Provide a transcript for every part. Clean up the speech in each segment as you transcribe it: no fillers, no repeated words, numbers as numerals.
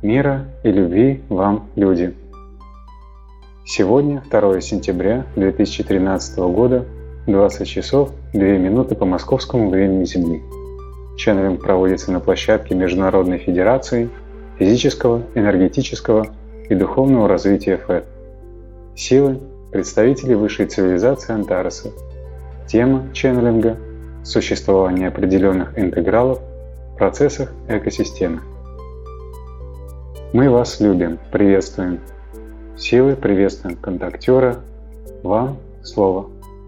Мира и любви вам, люди! Сегодня 2 сентября 2013 года, 20 часов 2 минуты по московскому времени Земли. Ченнелинг проводится на площадке Международной Федерации физического, энергетического и духовного развития ФЭД. Силы – представители высшей цивилизации Антареса. Тема ченнелинга – существование определенных интегралов в процессах экосистемы. Мы вас любим, приветствуем. Силы приветствуем контактера. Вам слово.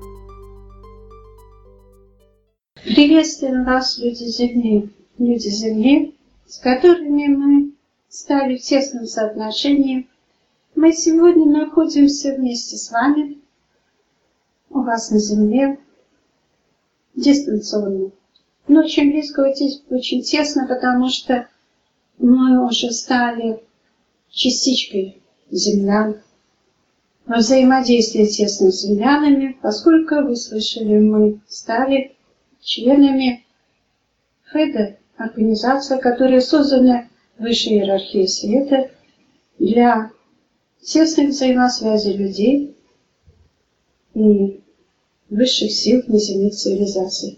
Приветствуем вас, люди Земли, с которыми мы стали в тесном соотношении. Мы сегодня находимся вместе с вами, у вас на Земле, дистанционно. Но очень близко, очень тесно, потому что мы уже стали частичкой землян. Во взаимодействии тесно с землянами, поскольку, вы слышали, мы стали членами ФЭДа, организация, которая создана высшей иерархией света для тесных взаимосвязей людей и высших сил неземных цивилизаций.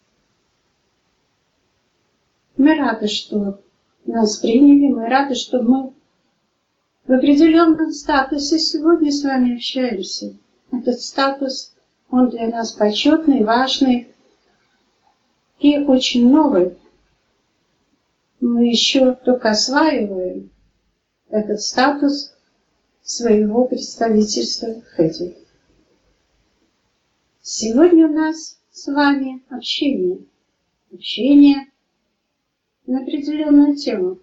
Мы рады, что нас приняли, мы рады, что мы в определенном статусе сегодня с вами общаемся. Этот статус, он для нас почетный, важный и очень новый. Мы еще только осваиваем этот статус своего представительства в ФЭДе. Сегодня у нас с вами общение на определенную тему.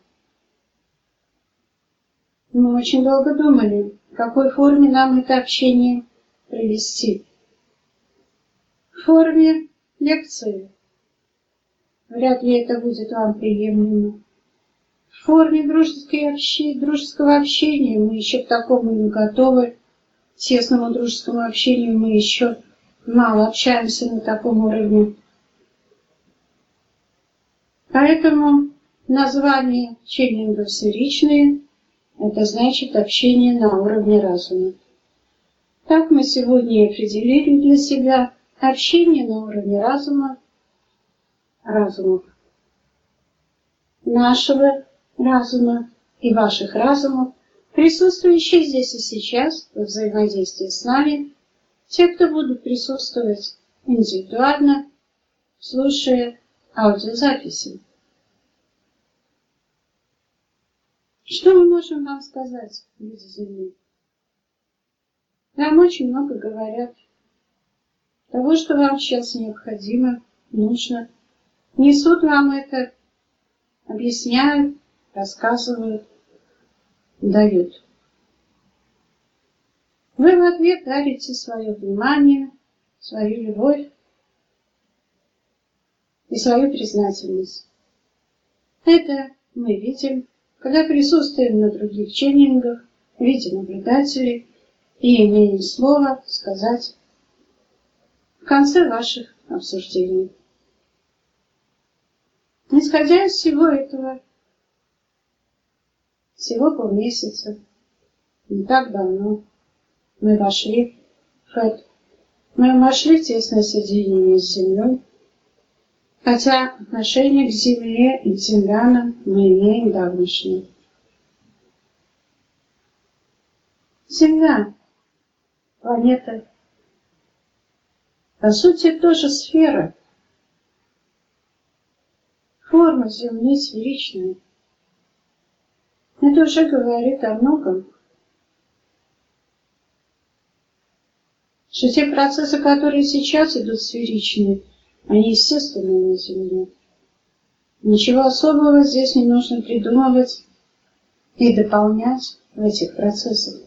Мы очень долго думали, в какой форме нам это общение провести. В форме лекции. Вряд ли это будет вам приемлемо. В форме дружеского общения мы еще к такому не готовы. К тесному дружескому общению мы еще мало общаемся на таком уровне. Поэтому название ченнелинга сферичные — это значит общение на уровне разума. Так мы сегодня и определили для себя общение на уровне разумов, нашего разума и ваших разумов, присутствующих здесь и сейчас во взаимодействии с нами, те, кто будут присутствовать индивидуально, слушая аудиозаписи. Что мы можем вам сказать, люди Земли? Нам очень много говорят того, что вам сейчас необходимо, нужно. Несут вам это, объясняют, рассказывают, дают. Вы в ответ дарите свое внимание, свою любовь и свою признательность. Это мы видим, когда присутствуем на других ченнелингах, видим наблюдателей и имеем слово сказать в конце ваших обсуждений. Исходя из всего этого, всего полмесяца, не так давно, мы вошли в ФЭД. Мы вошли в тесное соединение с Землей, хотя отношение к Земле и к землянам мы имеем давнишнее. Земля, планета, по сути, тоже сфера. Форма Земли сферичная. Это уже говорит о многом. Что те процессы, которые сейчас идут сферичные, они естественные на Земле. Ничего особого здесь не нужно придумывать и дополнять в этих процессах.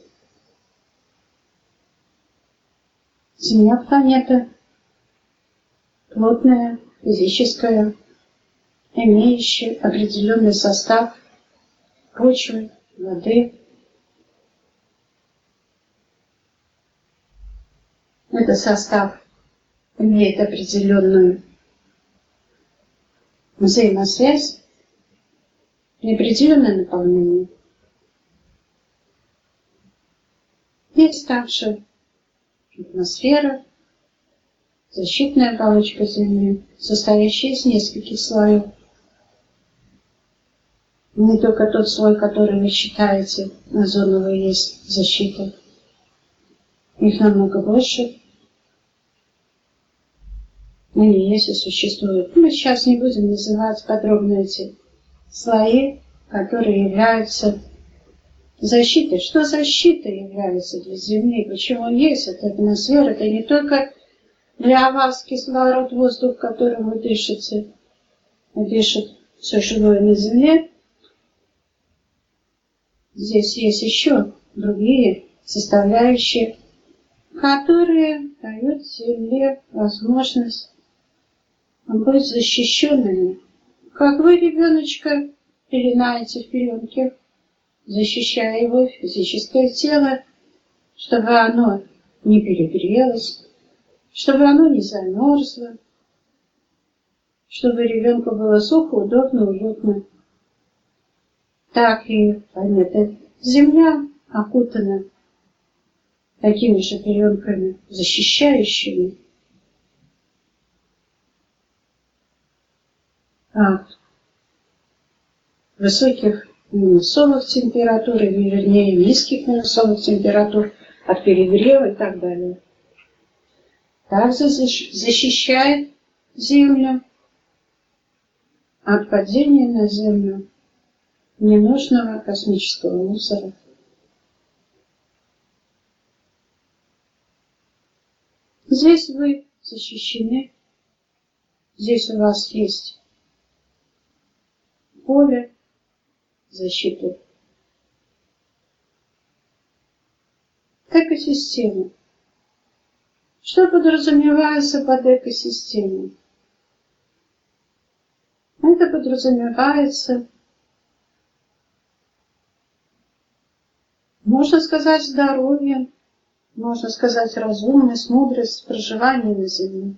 Земля — планета плотная, физическая, имеющая определенный состав почвы, воды. Этот состав имеет определенную взаимосвязь неопределенное наполнение. Есть также атмосфера, защитная оболочка Земли, состоящая из нескольких слоев. Не только тот слой, который вы считаете, озоновый, есть защита. Их намного больше. Они есть и существуют. Мы сейчас не будем называть подробно эти слои, которые являются защитой. Что защита является для Земли? Почему есть эта атмосфера? Это не только для вас кислород, воздух, которым вы дышите, дышит все живое на Земле. Здесь есть еще другие составляющие, которые дают Земле возможность быть защищенными. Как вы ребеночка пеленаете в пеленке, защищая его физическое тело, чтобы оно не перегрелось, чтобы оно не замерзло, чтобы ребенку было сухо, удобно, уютно. Так и планета Земля окутана такими же пеленками, защищающими от высоких минусовых температур, или вернее низких минусовых температур, от перегрева и так далее. Также защищает Землю от падения на Землю ненужного космического мусора. Здесь вы защищены, здесь у вас есть поле защиты. Экосистема. Что подразумевается под экосистемой? Это подразумевается, можно сказать, здоровье, можно сказать, разумность, мудрость, проживание на Земле.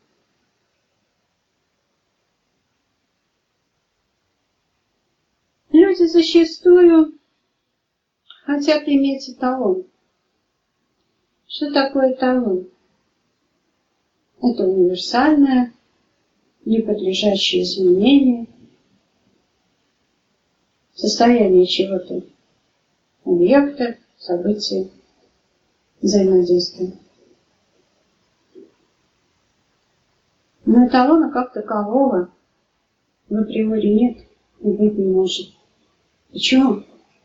Люди зачастую хотят иметь эталон. Что такое эталон? Это универсальное, не подлежащее изменению состояние чего-то, объекта, события, взаимодействия. Но эталона как такового в априори нет и быть не может. Почему?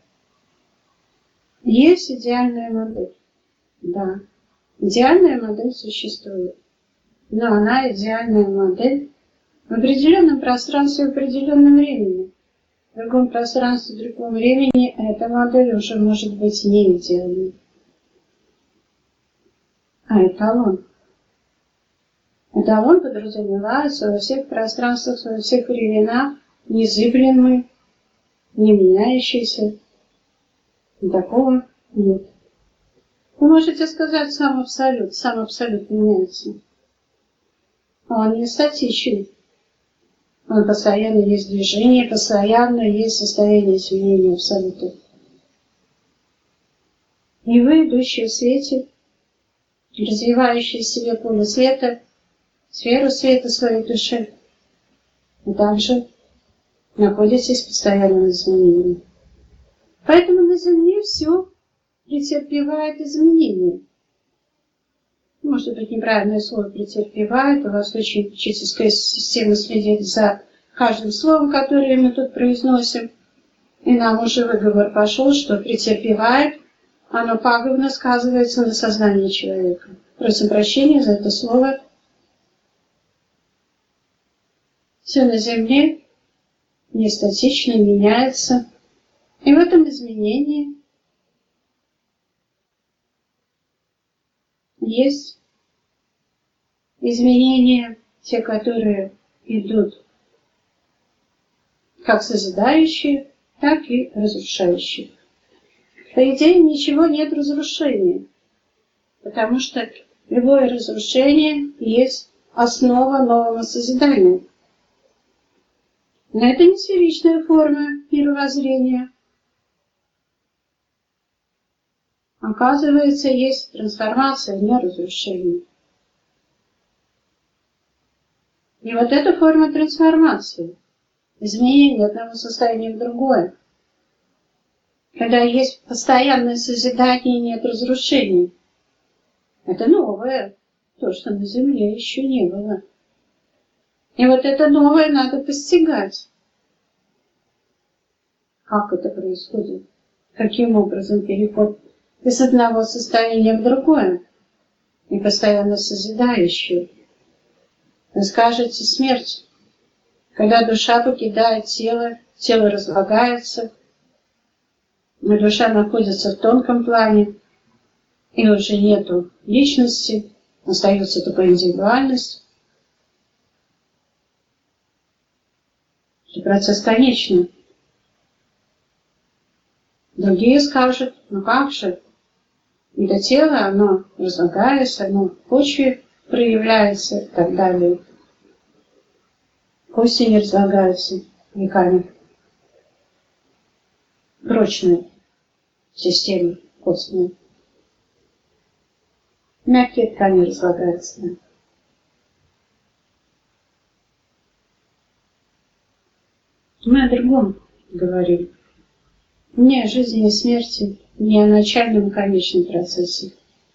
Есть идеальная модель. Да, идеальная модель существует. Но она идеальная модель в определенном пространстве, в определенном времени. В другом пространстве, в другом времени эта модель уже может быть не идеальной. А эталон? Эталон подразумевается во всех пространствах, во всех временах, незыблемый, не меняющийся. И такого нет. Вы можете сказать сам абсолют меняется. Он не статичен. Он постоянно есть движение, постоянно есть состояние изменения абсолюта. И вы, идущие в свете, развивающие в себе поле света, сферу света своей души, и также находитесь в постоянном изменении. Поэтому на Земле все претерпевает изменения. Может быть, неправильное слово претерпевает, у вас очень учительская система следит за каждым словом, которое мы тут произносим. И нам уже выговор пошел, что претерпевает, оно пагубно сказывается на сознании человека. Просим прощения за это слово. Все на Земле не статично, меняется. И в этом изменении есть изменения, те, которые идут как созидающие, так и разрушающие. По идее, ничего нет разрушения, потому что любое разрушение есть основа нового созидания. Но это не сферичная форма мировоззрения. Оказывается, есть трансформация, не разрушение. И вот эта форма трансформации, изменение одного состояния в другое, когда есть постоянное созидание и нет разрушений, это новое, то, что на Земле еще не было. И вот это новое надо постигать. Как это происходит? Каким образом переход из одного состояния в другое и постоянно созидающее? Вы скажете, смерть, когда душа покидает тело, тело разлагается, но душа находится в тонком плане, и уже нету личности, остается только индивидуальность. И процесс конечный. Другие скажут, ну как же, это тело, оно разлагается, оно в почве проявляется и так далее. Кости не разлагаются веками. Прочная система костная. Мягкие ткани разлагаются. Да. Мы о другом говорим. Не о жизни и смерти, не о начальном и конечном процессе.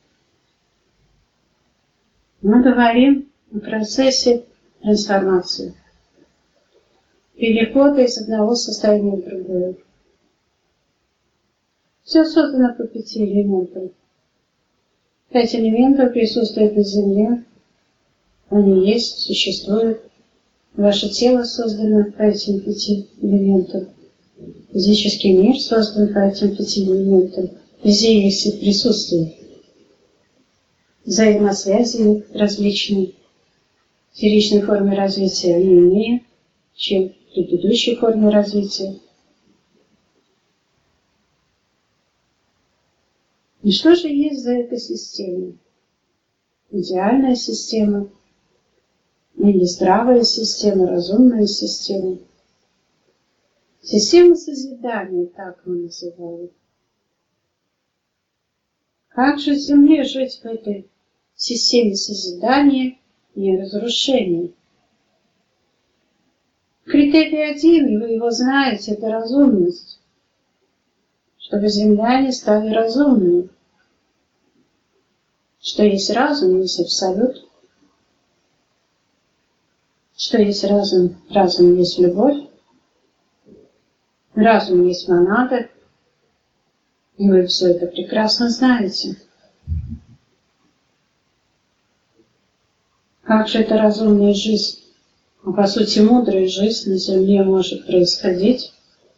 Мы говорим о процессе трансформации. Перехода из одного состояния в другое. Все создано по 5 элементам. 5 элементов присутствуют на Земле. Они есть, существуют. Ваше тело создано по этим 5 элементам. Физический мир создан по этим 5 элементам. Везде есть их присутствие. Взаимосвязи различные. В сферичной форме развития они иные, чем в предыдущей форме развития. И что же есть за этой системой? Идеальная система, или здравая система, разумная система. Система созидания, так мы называем. Как же Земле жить в этой системе созидания и разрушения? Критерий один, и вы его знаете, это разумность. Чтобы земляне стали разумными. Что есть разум, есть абсолют. Что есть разум? Разум есть любовь. Разум есть монада. И вы все это прекрасно знаете. Как же эта разумная жизнь, а по сути мудрая жизнь на Земле может происходить?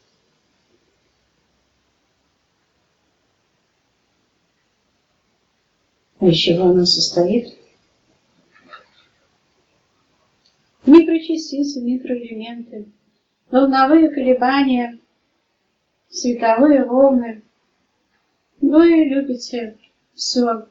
А из чего она состоит? Микрочастицы, микроэлементы, волновые колебания, световые волны. Вы любите все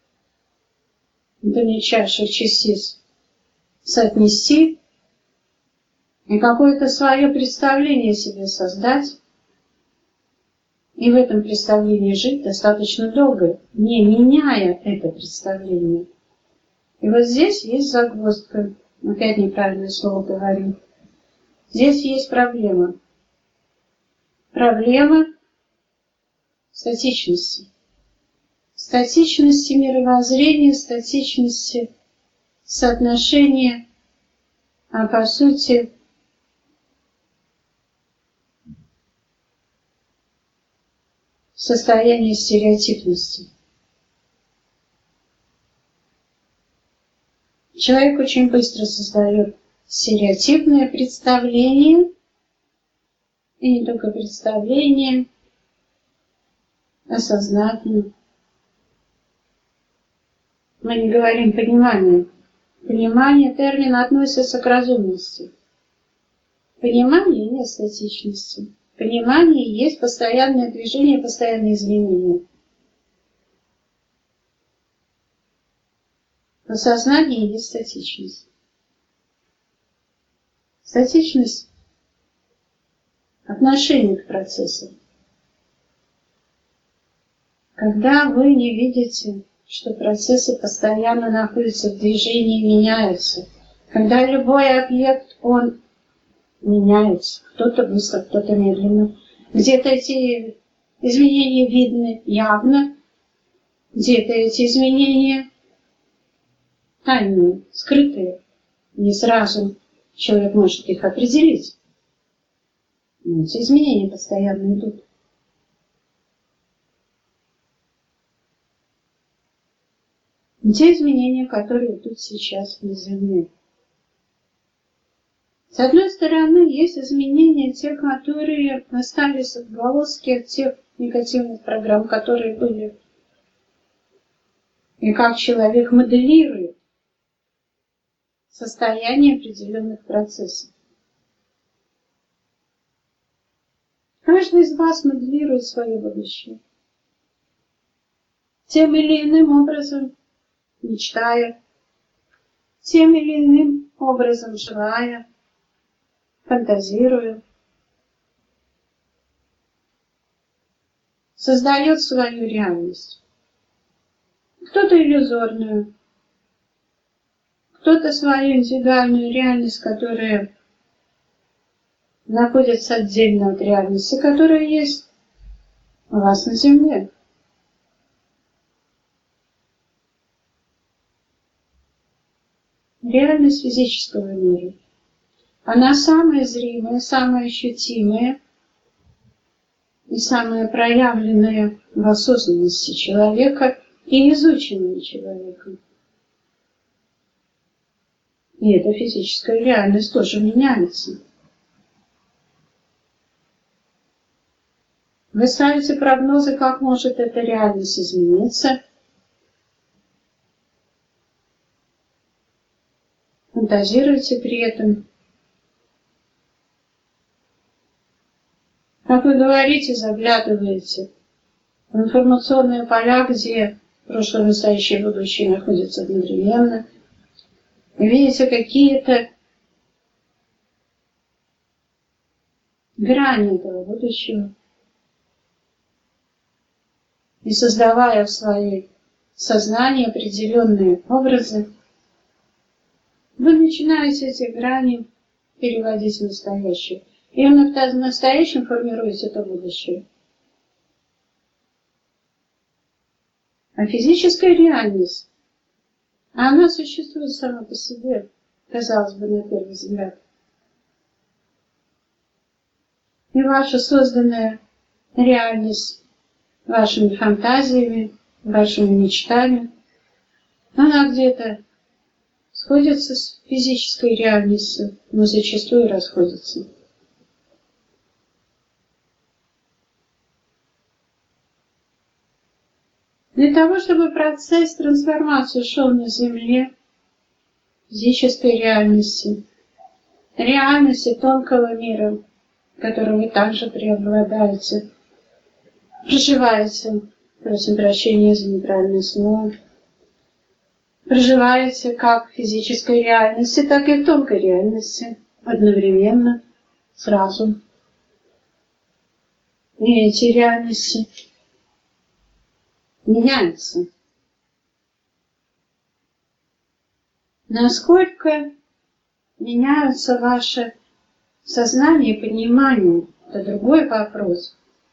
до мельчайших частиц соотнести и какое-то свое представление себе создать, и в этом представлении жить достаточно долго, не меняя это представление. И вот здесь есть загвоздка. Опять неправильное слово говорю. Здесь есть проблема. Проблема статичности. Статичности мировоззрения, статичности соотношения, а по сути состояние стереотипности. Человек очень быстро создает стереотипное представление, и не только представление, а сознательно. Мы не говорим понимание. Понимание термина относится к разумности. Понимание нет статичности. Понимание есть постоянное движение, постоянные изменения. Но сознание есть статичность. Статичность отношении к процессу. Когда вы не видите, что процессы постоянно находятся в движении и меняются, когда любой объект, он меняется, кто-то быстро, кто-то медленно, где-то эти изменения видны явно, где-то эти изменения тайные, скрытые, не сразу человек может их определить. Но эти изменения постоянно идут. Те изменения, которые идут сейчас на Земле. С одной стороны, есть изменения, те, которые остались отголоски от тех негативных программ, которые были. И как человек моделирует состояние определенных процессов. Каждый из вас моделирует свое будущее. Тем или иным образом мечтая, тем или иным образом желая, фантазируя, создает свою реальность. Кто-то иллюзорную, кто-то свою индивидуальную реальность, которая находится отдельно от реальности, которая есть у вас на Земле. Реальность физического мира. Она самая зримая, самая ощутимая и самая проявленная в осознанности человека и изученная человеком. И эта физическая реальность тоже меняется. Вы ставите прогнозы, как может эта реальность измениться. Фантазируете при этом. Как вы говорите, заглядываете в информационные поля, где прошлое, настоящее и будущее находятся одновременно. И видите какие-то грани этого будущего. И создавая в своей сознании определенные образы, вы начинаете эти грани переводить в настоящее. И именно в настоящем формируете это будущее. А физическая реальность, она существует сама по себе, казалось бы, на первый взгляд. И ваша созданная реальность вашими фантазиями, вашими мечтами, она где-то сходится с физической реальностью, но зачастую расходится. Для того, чтобы процесс трансформации шел на Земле, физической реальности, реальности тонкого мира, в котором вы также преобладаете, проживаете, просим прощения за неправильное слово, проживаете как в физической реальности, так и в тонкой реальности, одновременно, сразу. И эти реальности меняются. Насколько меняются ваше сознание и понимание, это другой вопрос.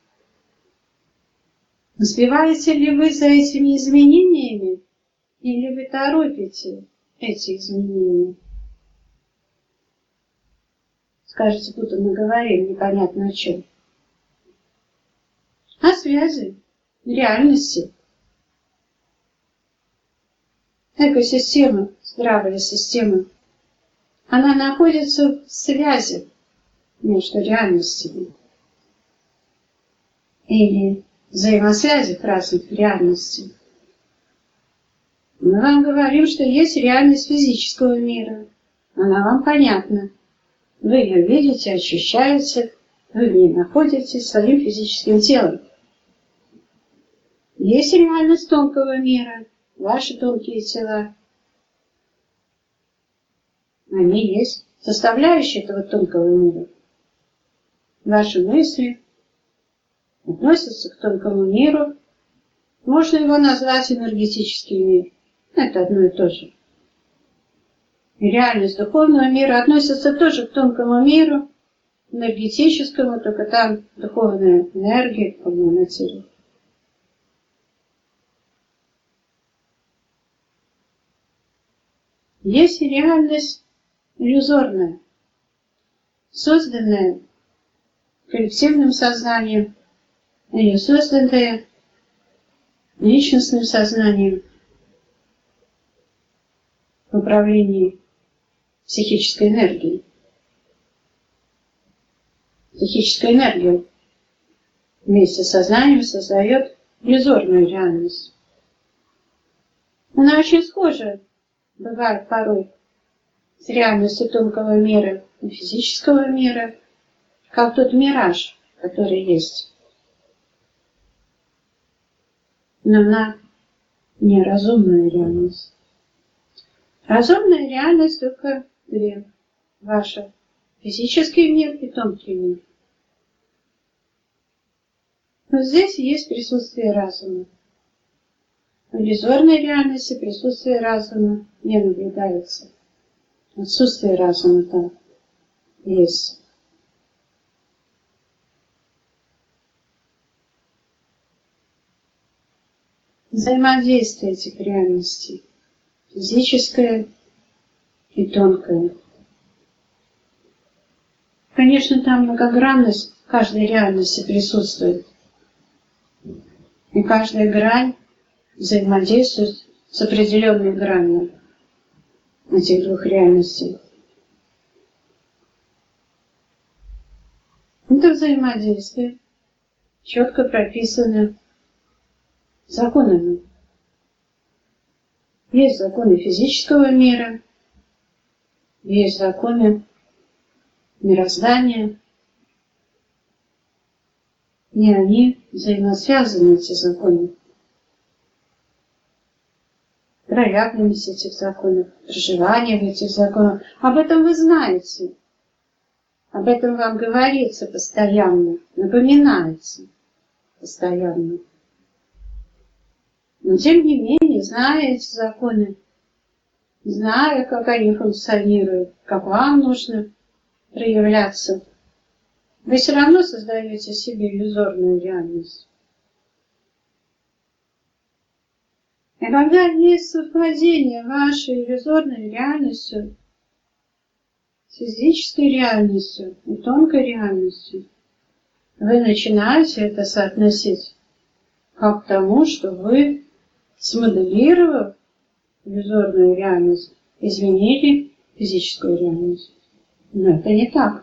Успеваете ли вы за этими изменениями, или вы торопите эти изменения? Скажете, будто мы говорим непонятно о чем. О связи, реальности. Экосистема, здравая система, она находится в связи между реальностями или взаимосвязях разных реальностей. Мы вам говорим, что есть реальность физического мира. Она вам понятна. Вы ее видите, ощущаете, вы в ней находитесь своим физическим телом. Есть реальность тонкого мира, ваши тонкие тела. Они есть составляющие этого тонкого мира. ваши мысли относятся к тонкому миру. Можно его назвать энергетический мир. Это одно и то же. И реальность духовного мира относится тоже к тонкому миру, энергетическому, только там духовная энергия, духовная материя. Есть реальность иллюзорная, созданная коллективным сознанием или созданная личностным сознанием в управлении психической энергией. Психическая энергия вместе с сознанием создает иллюзорную реальность. Она очень схожа, бывает порой, с реальностью тонкого мира и физического мира, как тот мираж, который есть. Но она не разумная реальность. Разумная реальность только две. Ваша физический мир и тонкий мир. Но здесь есть присутствие разума. В иллюзорной реальности присутствие разума не наблюдается. Отсутствие разума там есть. Взаимодействие этих реальностей, физическое и тонкое. Конечно, там многогранность каждой реальности присутствует. И каждая грань взаимодействует с определенной гранью этих двух реальностей. Это взаимодействие четко прописано законами. Есть законы физического мира, есть законы мироздания, и они взаимосвязаны, эти законы. Проявленность этих законов, проживание в этих законах. Об этом вы знаете. Об этом вам говорится постоянно, напоминается постоянно. Но тем не менее, зная эти законы, зная, как они функционируют, как вам нужно проявляться, вы все равно создаете себе иллюзорную реальность. И когда есть совпадение вашей иллюзорной реальностью с физической реальностью и тонкой реальностью, вы начинаете это соотносить как к тому, что вы, смоделировав иллюзорную реальность, изменили физическую реальность. Но это не так.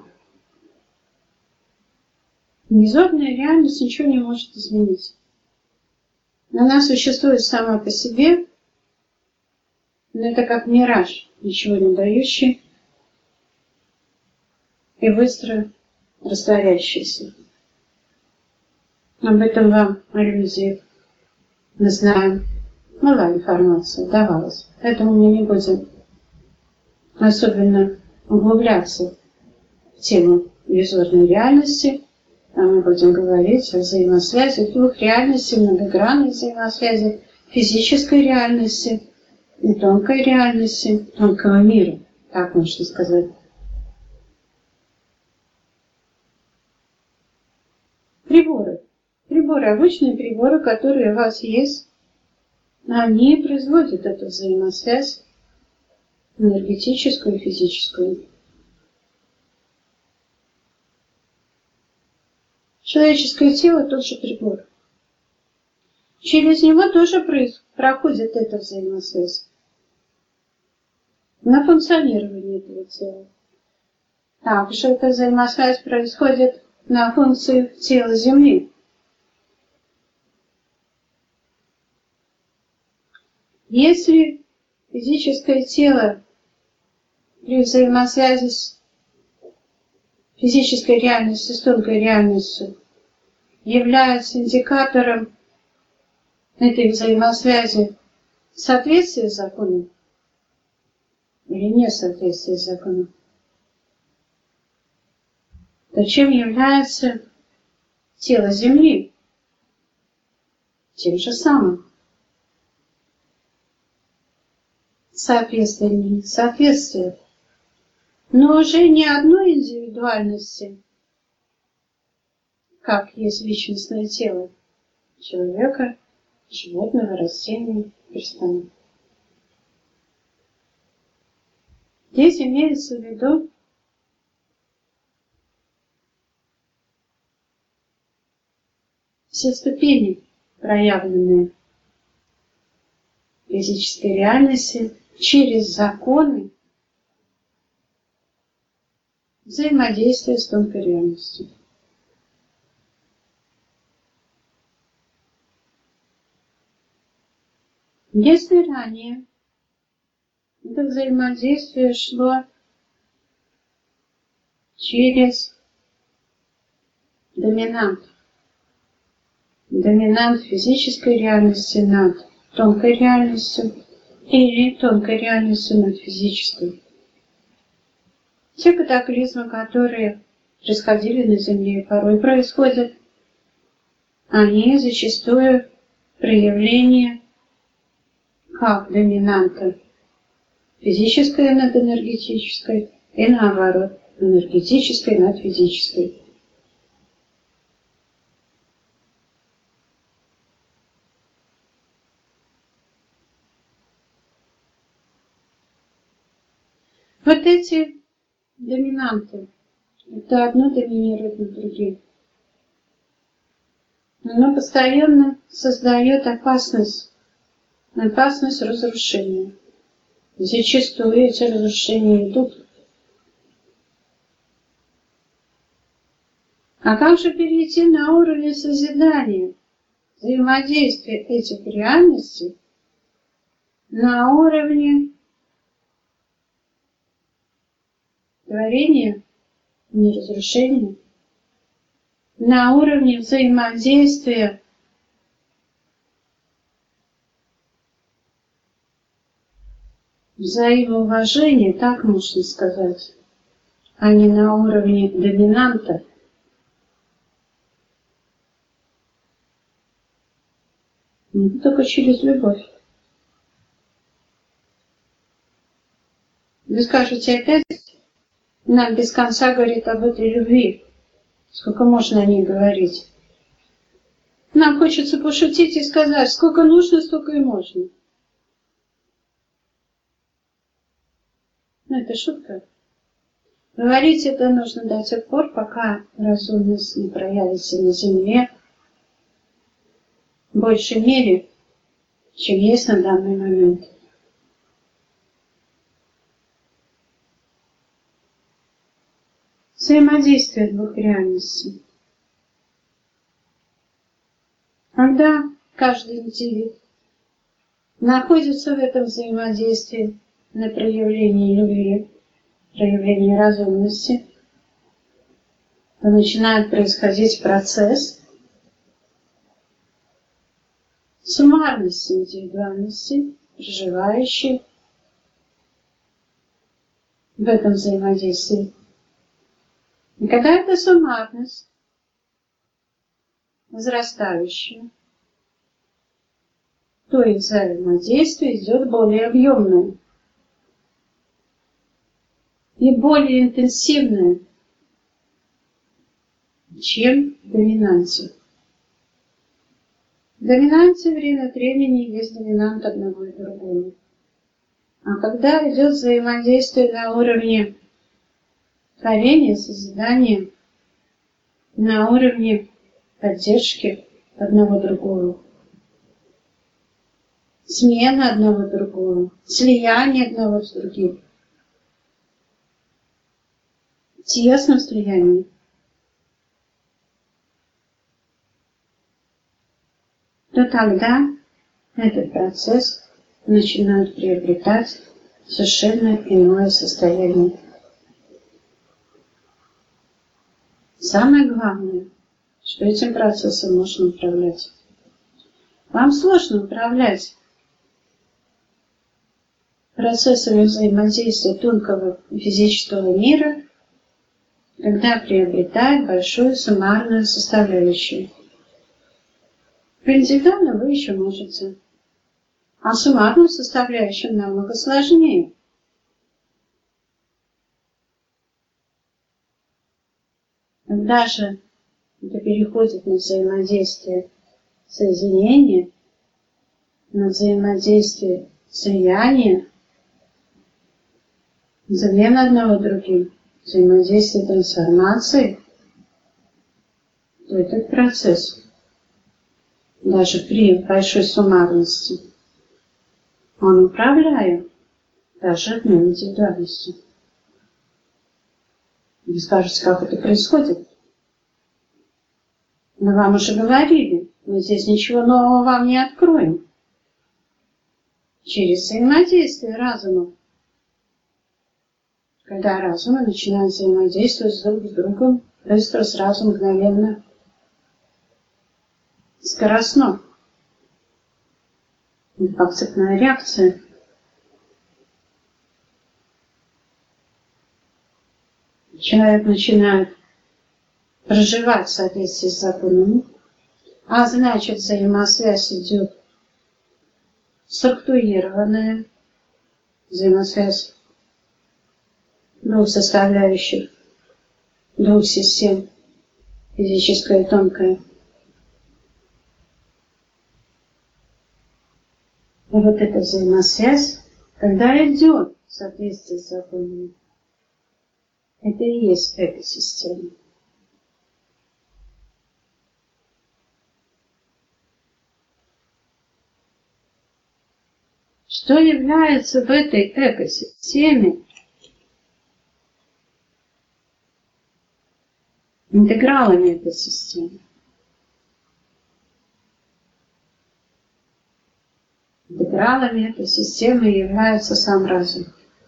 Иллюзорная реальность ничего не может изменить. Она существует сама по себе, но это как мираж, ничего не дающий и быстро растворяющийся. Об этом вам аллюзии мы знаем. Была информация, давалась. Поэтому мы не будем особенно углубляться в тему иллюзорной реальности. А мы будем говорить о взаимосвязи двух реальностей, многогранной взаимосвязи физической реальности и тонкой реальности, тонкого мира, так можно сказать. Приборы. Приборы, обычные приборы, которые у вас есть, они производят эту взаимосвязь энергетическую и физическую. Человеческое тело тот же прибор. Через него тоже проходит эта взаимосвязь на функционирование этого тела. Также эта взаимосвязь происходит на функции тела Земли. Если физическое тело при взаимосвязи с физической реальностью, с тонкой реальностью, является индикатором этой взаимосвязи соответствия с законом или несоответствия с законом, то то чем является тело Земли? Тем же самым. Соответствие, соответствие. Но уже не одной индивидуальности, как есть личностное тело человека, животного, растения, персонажа. Здесь имеется в виду все ступени, проявленные в физической реальности через законы взаимодействия с тонкой реальностью. Если ранее это взаимодействие шло через доминант физической реальности над тонкой реальностью или тонкой реальностью над физической. Те катаклизмы, которые происходили на Земле и порой происходят, они зачастую проявление как доминанта физической над энергетической и наоборот, энергетической над физической. Вот эти доминанты, это одно доминирует над другим. Оно постоянно создает опасность разрушения. Зачастую эти разрушения идут. А как же перейти на уровень созидания, взаимодействия этих реальностей на уровне творения, не разрушения, на уровне взаимодействия взаимоуважения, так можно сказать, а не на уровне доминанта. Только через любовь. Вы скажете опять, нам без конца говорит об этой любви. Сколько можно о ней говорить? Нам хочется пошутить и сказать, сколько нужно, столько и можно. Но это шутка. Говорить это нужно до тех пор, пока разумность не проявится на Земле в большей мере, чем есть на данный момент. Взаимодействие двух реальностей. Когда каждый индивид находится в этом взаимодействии на проявлении любви, проявлении разумности, то начинает происходить процесс суммарности индивидуальности, проживающей в этом взаимодействии. И когда эта суммарность возрастающая, то и взаимодействие идет более объемное и более интенсивное, чем в доминанте. В доминанте время от времени есть доминант одного и другого. А когда идет взаимодействие на уровне творения, созидания, на уровне поддержки одного другого, смена одного другого, слияние одного с другим, тесном слиянии, то тогда этот процесс начинает приобретать совершенно иное состояние. Самое главное, что этим процессом можно управлять. Вам сложно управлять процессами взаимодействия тонкого и физического мира, тогда приобретает большую суммарную составляющую. Индивидуально вы еще можете, а суммарную составляющую намного сложнее. Когда же это переходит на взаимодействие соединения, на взаимодействие слияния, замена одного другим, взаимодействие трансформации, то этот процесс, даже при большой суммарности, он управляем даже одной индивидуальностью. Вы скажете, как это происходит? Мы вам уже говорили, мы здесь ничего нового вам не откроем. Через взаимодействие разума. Когда разумы начинают взаимодействовать друг с другом, быстро, сразу, мгновенно, скоростно. Это как цепная реакция. Человек начинает проживать в соответствии с законами, а значит взаимосвязь идет структурированная, взаимосвязь двух составляющих, двух систем, физическая и тонкая. И вот эта взаимосвязь, когда идет в соответствии с законами, это и есть экосистема. Что является в этой экосистеме интегралами экосистемы? Интегралами этой системы является сам разум.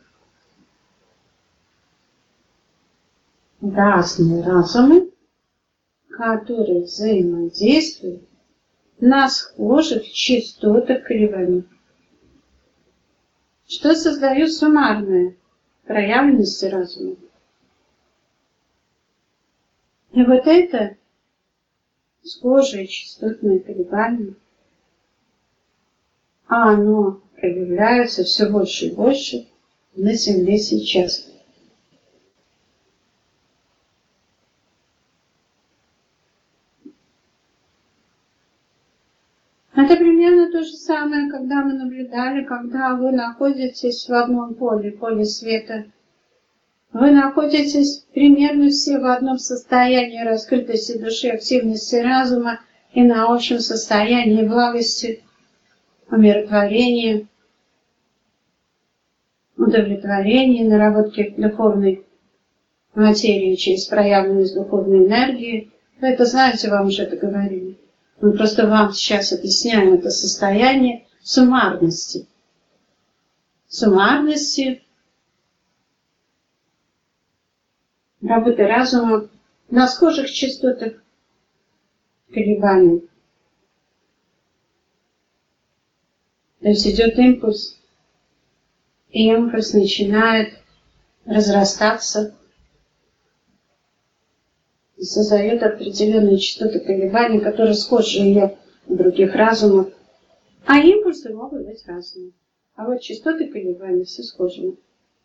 Разные разумы, которые взаимодействуют на схожих частотах колебаний, что создают суммарные проявленности разума. И вот это схожее частотное колебание, оно проявляется все больше и больше на Земле сейчас. Это примерно то же самое, когда мы наблюдали, когда вы находитесь в одном поле, поле света. Вы находитесь примерно все в одном состоянии раскрытости души, активности разума и на общем состоянии благости, умиротворения, удовлетворения, наработки духовной материи через проявленность духовной энергии. Вы это знаете, вам уже это говорили. Мы просто вам сейчас объясняем это состояние суммарности. Суммарности работы разума на схожих частотах колебаний. То есть идет импульс, и импульс начинает разрастаться и создает определенные частоты колебаний, которые схожи у других разумов. А импульсы могут быть разные. А вот частоты колебаний все схожи.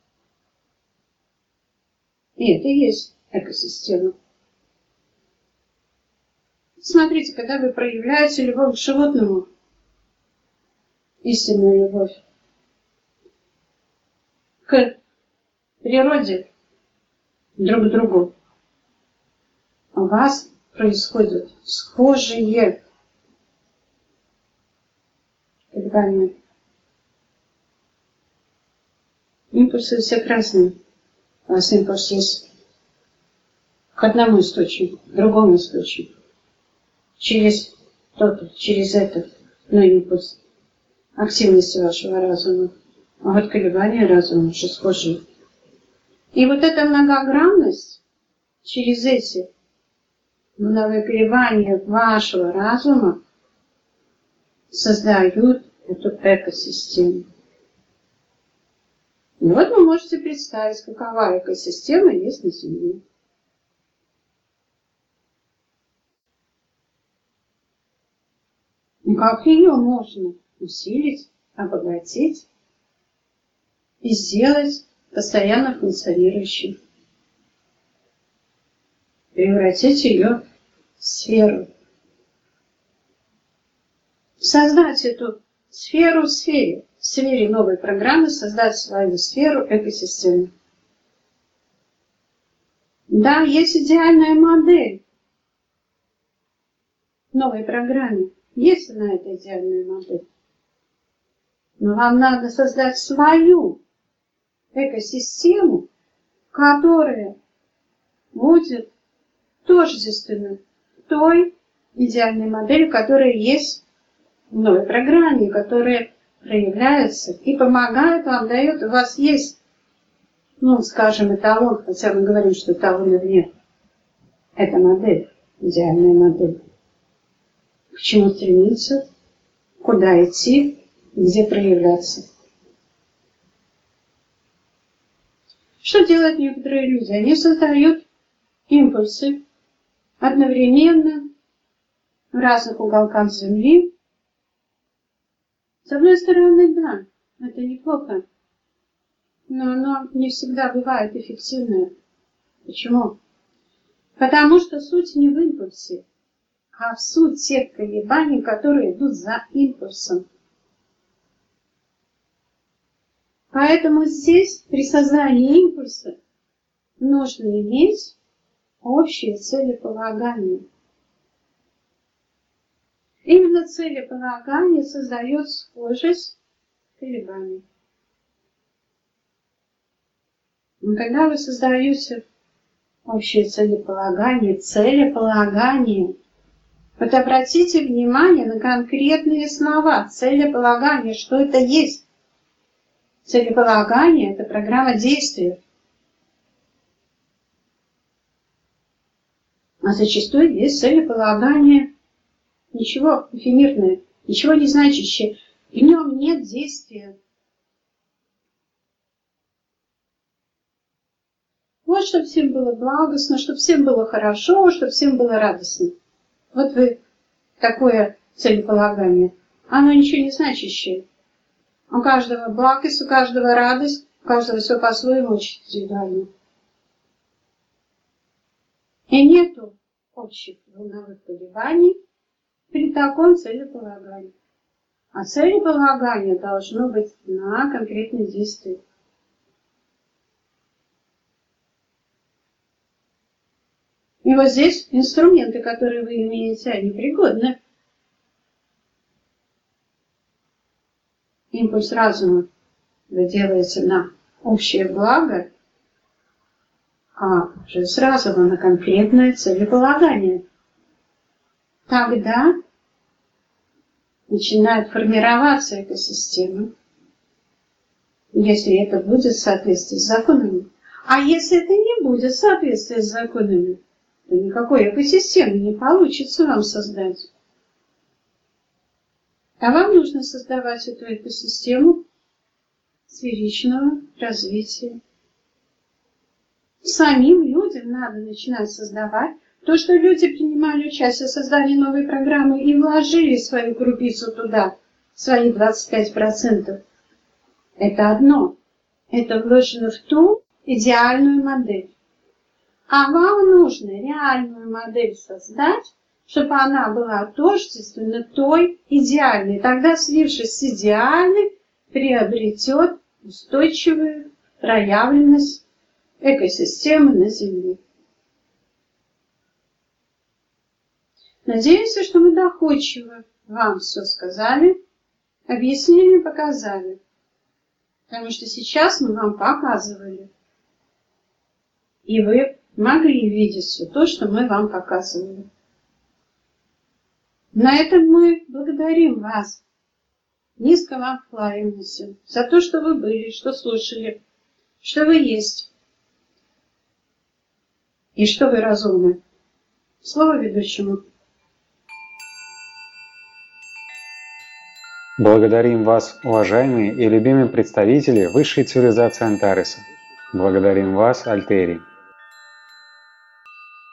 И это и есть экосистема. Смотрите, когда вы проявляете любовь к животному, истинную любовь, к природе, друг к другу, у вас происходят схожие колебания. Импульсы у всех разные. У вас импульс есть к одному источнику, к другому источнику. Через то-то, через это, но импульс активности вашего разума. А вот колебания разума уже схожи. И вот эта многогранность через эти новые колебания вашего разума создают эту экосистему. И вот вы можете представить, какова экосистема есть на Земле. И как ее можно усилить, обогатить и сделать постоянно функционирующей, превратить ее в сферу. Создать эту сферу в сфере новой программы, создать свою сферу, экосистему. Да, есть идеальная модель в новой программе. Есть она, эта идеальная модель. Но вам надо создать свою экосистему, которая будет тождественна той идеальной модели, которая есть в новой программе, которая проявляется и помогает вам, дает. У вас есть, скажем, эталон, хотя мы говорим, что эталонов нет. Это модель, идеальная модель. К чему стремиться, куда идти, где проявляться. Что делают некоторые люди? Они создают импульсы одновременно в разных уголках Земли. С одной стороны, да, это неплохо, но оно не всегда бывает эффективное. Почему? Потому что суть не в импульсе, а в суть тех колебаний, которые идут за импульсом. Поэтому здесь при создании импульса нужно иметь общее целеполагание. Именно целеполагание создает схожесть колебаний. Но когда вы создаете общее целеполагание, вот обратите внимание на конкретные слова. Целеполагание, что это есть? Целеполагание – это программа действия. А зачастую есть целеполагание ничего эфемерное, ничего не значащее. В нем нет действия. Вот, чтобы всем было благостно, чтобы всем было хорошо, чтобы всем было радостно. Вот вы такое целеполагание. Оно ничего не значащее. У каждого благость, у каждого радость, у каждого все по-своему очень индивидуально. И нету общих волновых колебаний при таком целеполагании. А целеполагание должно быть на конкретные действия. И вот здесь инструменты, которые вы имеете, они пригодны. Импульс разума вы делаете на общее благо, а же сразу на конкретное целеполагание. Тогда начинает формироваться экосистема, если это будет в соответствии с законами. А если это не будет в соответствии с законами, то никакой экосистемы не получится вам создать. А вам нужно создавать эту экосистему сферичного развития. Самим людям надо начинать создавать то, что люди принимали участие в создании новой программы и вложили свою крупицу туда, свои 25%. Это одно. Это вложено в ту идеальную модель. А вам нужно реальную модель создать, чтобы она была тождественна той идеальной. Тогда, слившись с идеальной, приобретет устойчивую проявленность экосистемы на Земле. Надеемся, что мы доходчиво вам все сказали, объяснили, показали. Потому что сейчас мы вам показывали. И вы могли видеть все то, что мы вам показывали. На этом мы благодарим вас. Низко вам кланяемся за то, что вы были, что слушали, что вы есть и что вы разумны. Слово ведущему. Благодарим вас, уважаемые и любимые представители высшей цивилизации Антареса. Благодарим вас, Альтери.